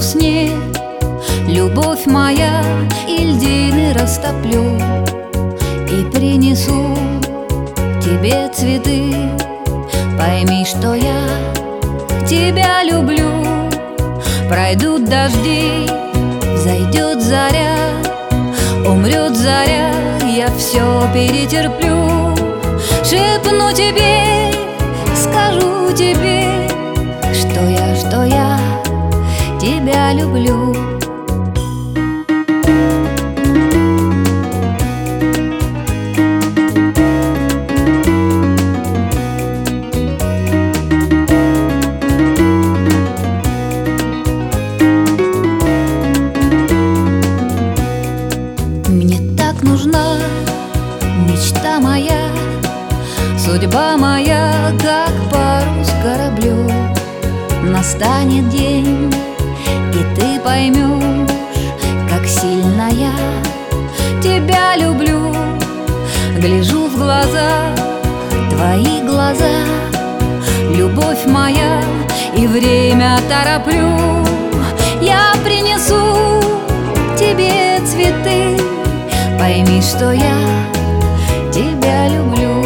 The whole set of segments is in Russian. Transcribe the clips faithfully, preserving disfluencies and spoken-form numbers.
сне. Любовь моя, и льдины растоплю, и принесу тебе цветы. Пойми, что я тебя люблю. Пройдут дожди, взойдет заря, умрет заря, я все перетерплю. Шепну тебе, скажу тебе, что я, что я тебя люблю. Мне так нужна мечта моя, судьба моя, как парус кораблю. Настанет день, и ты поймешь, как сильно я тебя люблю. Гляжу в глаза, твои глаза, любовь моя, и время тороплю. Я принесу тебе цветы. Пойми, что я тебя люблю.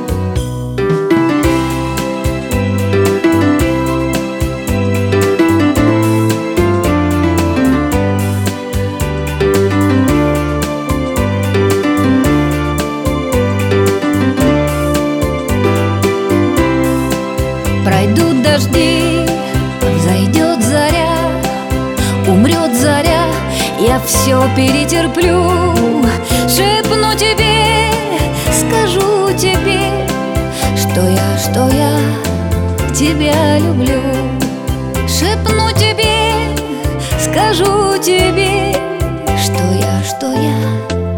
Пройдут дожди, взойдет заря, умрет заря, я все перетерплю. Шепну тебе, скажу тебе, что я, что я тебя люблю. Шепну тебе, скажу тебе, что я, что я